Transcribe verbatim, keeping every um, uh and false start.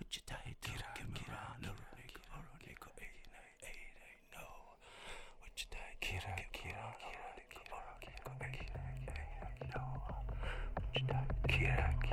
Wichita, Kira, Kira, no, Oro, Nico, eight, eight, no. Wichita, Kira, Kira, Oro, Nico, Oro, Nico, eight, no. Wichita, Kira,